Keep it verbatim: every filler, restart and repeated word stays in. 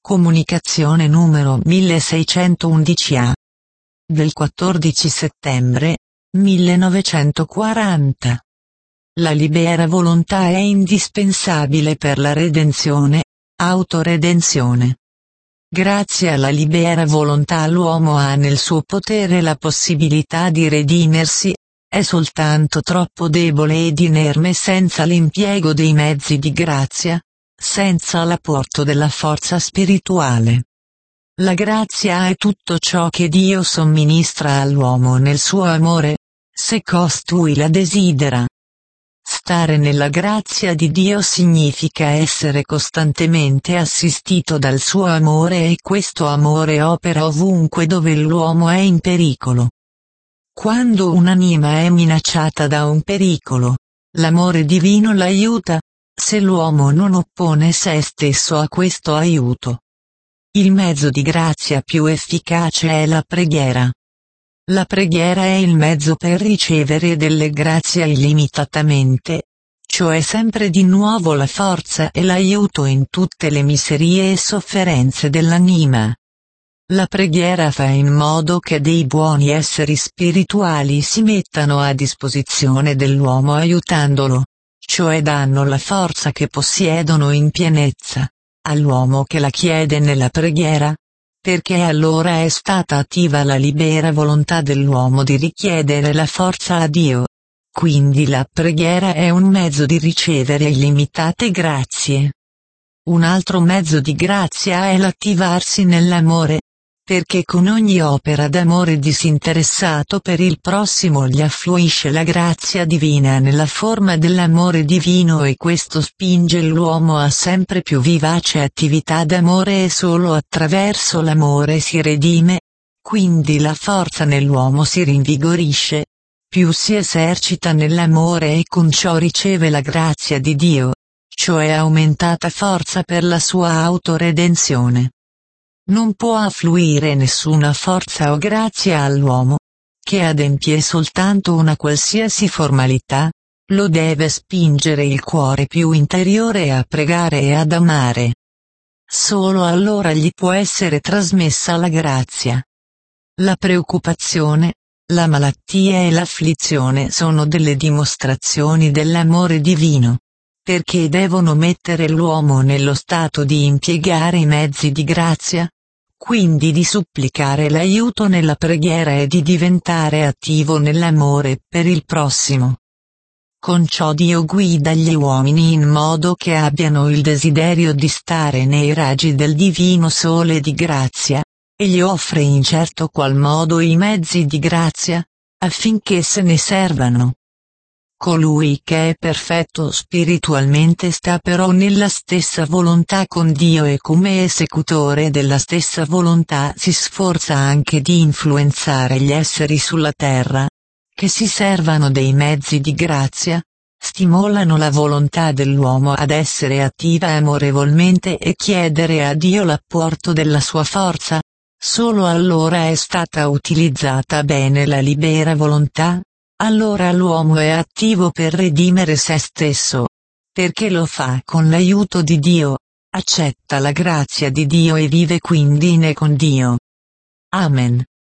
Comunicazione numero milleseicentoundici A del quattordici settembre millenovecentoquaranta. La libera volontà è indispensabile per la redenzione, autoredenzione. Grazie alla libera volontà l'uomo ha nel suo potere la possibilità di redimersi, è soltanto troppo debole ed inerme senza l'impiego dei mezzi di grazia, senza l'apporto della forza spirituale. La grazia è tutto ciò che Dio somministra all'uomo nel suo amore, se costui la desidera. Stare nella grazia di Dio significa essere costantemente assistito dal suo amore e questo amore opera ovunque dove l'uomo è in pericolo. Quando un'anima è minacciata da un pericolo, l'amore divino l'aiuta, se l'uomo non oppone se stesso a questo aiuto. Il mezzo di grazia più efficace è la preghiera. La preghiera è il mezzo per ricevere delle grazie illimitatamente, cioè sempre di nuovo la forza e l'aiuto in tutte le miserie e sofferenze dell'anima. La preghiera fa in modo che dei buoni esseri spirituali si mettano a disposizione dell'uomo aiutandolo, cioè danno la forza che possiedono in pienezza, all'uomo che la chiede nella preghiera, perché allora è stata attiva la libera volontà dell'uomo di richiedere la forza a Dio. Quindi la preghiera è un mezzo di ricevere illimitate grazie. Un altro mezzo di grazia è l'attivarsi nell'amore, perché con ogni opera d'amore disinteressato per il prossimo gli affluisce la grazia divina nella forma dell'amore divino e questo spinge l'uomo a sempre più vivace attività d'amore e solo attraverso l'amore si redime, quindi la forza nell'uomo si rinvigorisce, più si esercita nell'amore e con ciò riceve la grazia di Dio, cioè aumentata forza per la sua autoredenzione. Non può affluire nessuna forza o grazia all'uomo, che adempie soltanto una qualsiasi formalità, lo deve spingere il cuore più interiore a pregare e ad amare. Solo allora gli può essere trasmessa la grazia. La preoccupazione, la malattia e l'afflizione sono delle dimostrazioni dell'amore divino, perché devono mettere l'uomo nello stato di impiegare i mezzi di grazia, quindi di supplicare l'aiuto nella preghiera e di diventare attivo nell'amore per il prossimo. Con ciò Dio guida gli uomini in modo che abbiano il desiderio di stare nei raggi del divino sole di grazia, e gli offre in certo qual modo i mezzi di grazia, affinché se ne servano. Colui che è perfetto spiritualmente sta però nella stessa volontà con Dio e come esecutore della stessa volontà si sforza anche di influenzare gli esseri sulla terra, che si servano dei mezzi di grazia, stimolano la volontà dell'uomo ad essere attiva amorevolmente e chiedere a Dio l'apporto della sua forza, solo allora è stata utilizzata bene la libera volontà. Allora l'uomo è attivo per redimere se stesso, perché lo fa con l'aiuto di Dio, accetta la grazia di Dio e vive quindi in e con Dio. Amen.